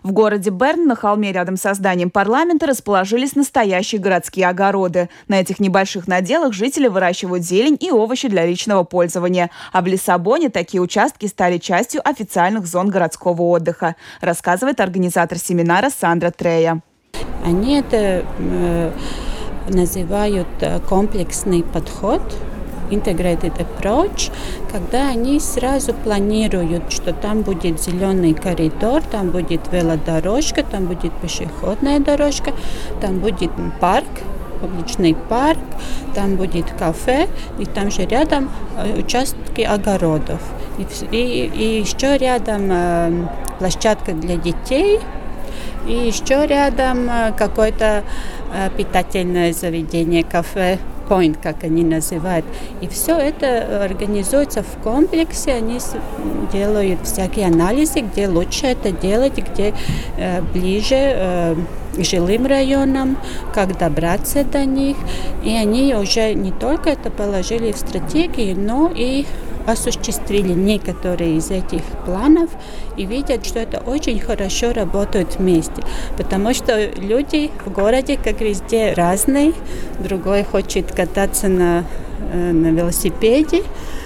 В городе Берн на холме рядом со зданием парламента расположились настоящие городские огороды. На этих небольших наделах жители выращивают зелень и овощи для личного пользования. А в Лиссабоне такие участки стали частью официальных зон городского отдыха, рассказывает организатор семинара Сандра Трея. Они это называют комплексный подход, integrated approach, когда они сразу планируют, что там будет зеленый коридор, там будет велодорожка, там будет пешеходная дорожка, там будет парк, публичный парк, там будет кафе, и там же рядом участки огородов. И еще рядом площадка для детей, и еще рядом какое-то питательное заведение, кафе, point, как они называют. И все это организуется в комплексе. Они делают всякие анализы, где лучше это делать, где ближе к жилым районам, как добраться до них. И они уже не только это положили в стратегии, но и осуществили некоторые из этих планов и видят, что это очень хорошо работает вместе. Потому что люди в городе, как везде, разные. Другой хочет кататься на велосипеде,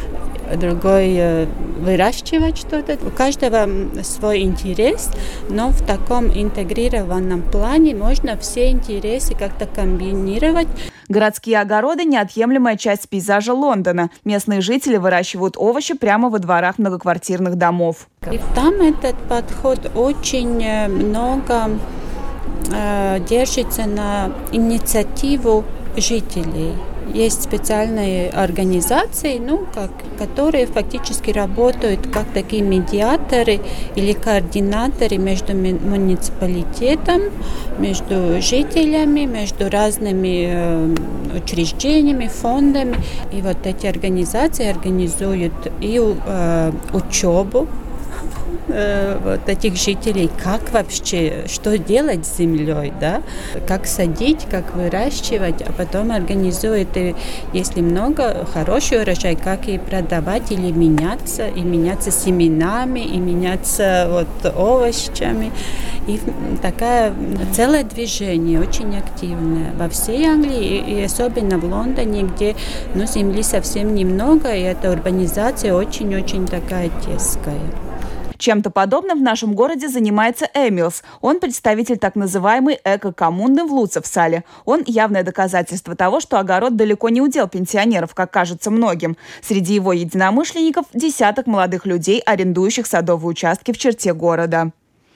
другой выращивать что-то. У каждого свой интерес, но в таком интегрированном плане можно все интересы как-то комбинировать. Городские огороды – неотъемлемая часть пейзажа Лондона. Местные жители выращивают овощи прямо во дворах многоквартирных домов. И там этот подход очень много держится на инициативу жителей. Есть специальные организации, которые фактически работают как такие медиаторы или координаторы между муниципалитетом, между жителями, между разными учреждениями, фондами. И вот эти организации организуют и учебу вот этих жителей, как вообще, что делать с землей, да? Как садить, как выращивать, а потом организует, если много, хороший урожай, как и продавать или меняться, и меняться семенами, и меняться овощами. И такое целое движение, очень активное. Во всей Англии, и особенно в Лондоне, где земли совсем немного, и эта урбанизация очень-очень такая теская. Чем-то подобным в нашем городе занимается Эмилс. Он представитель так называемой эко-коммуны в Луцевсале. Он явное доказательство того, что огород далеко не удел пенсионеров, как кажется многим. Среди его единомышленников десяток молодых людей, арендующих садовые участки в черте города.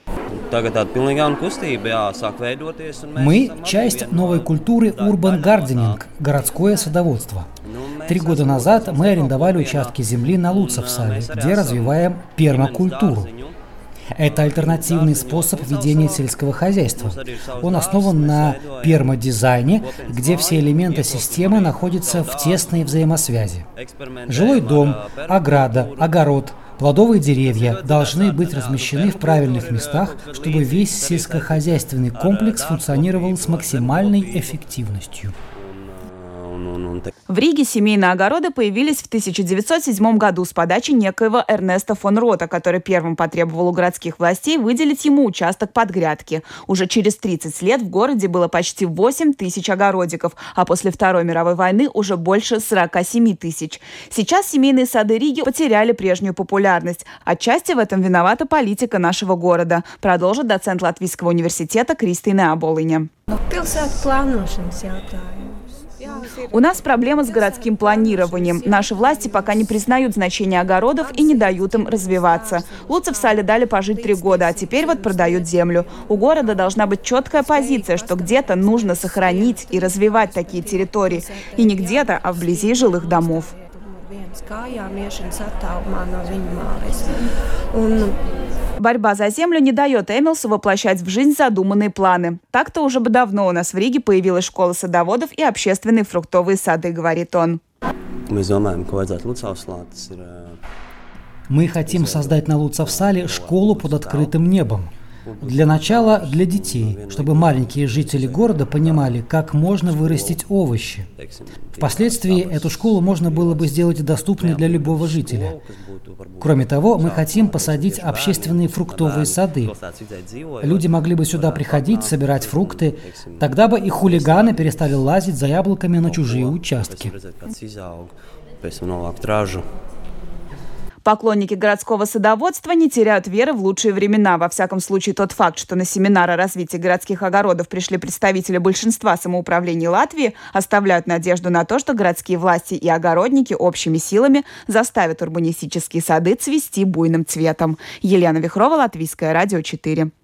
Мы – часть новой культуры urban gardening, городское садоводство. 3 года назад мы арендовали участки земли на Луцевсале, где развиваем пермакультуру. Это альтернативный способ ведения сельского хозяйства. Он основан на пермодизайне, где все элементы системы находятся в тесной взаимосвязи. Жилой дом, ограда, огород, плодовые деревья должны быть размещены в правильных местах, чтобы весь сельскохозяйственный комплекс функционировал с максимальной эффективностью. В Риге семейные огороды появились в 1907 году с подачи некоего Эрнеста фон Рота, который первым потребовал у городских властей выделить ему участок под грядки. Уже через 30 лет в городе было почти 8 тысяч огородиков, а после Второй мировой войны уже больше 47 тысяч. Сейчас семейные сады Риги потеряли прежнюю популярность. Отчасти в этом виновата политика нашего города, продолжит доцент Латвийского университета Кристина Аболиня. У нас проблема с городским планированием. Наши власти пока не признают значение огородов и не дают им развиваться. Луцевсале дали пожить 3 года, а теперь продают землю. У города должна быть четкая позиция, что где-то нужно сохранить и развивать такие территории. И не где-то, а вблизи жилых домов. Борьба за землю не дает Эмилсу воплощать в жизнь задуманные планы. Так-то уже бы давно у нас в Риге появилась школа садоводов и общественные фруктовые сады, говорит он. Мы хотим создать на Луцевсале школу под открытым небом. Для начала для детей, чтобы маленькие жители города понимали, как можно вырастить овощи. Впоследствии эту школу можно было бы сделать доступной для любого жителя. Кроме того, мы хотим посадить общественные фруктовые сады. Люди могли бы сюда приходить, собирать фрукты, тогда бы и хулиганы перестали лазить за яблоками на чужие участки. Поклонники городского садоводства не теряют веры в лучшие времена. Во всяком случае, тот факт, что на семинар о развитии городских огородов пришли представители большинства самоуправлений Латвии, оставляют надежду на то, что городские власти и огородники общими силами заставят урбанистические сады цвести буйным цветом. Елена Вихрова, Латвийское радио 4.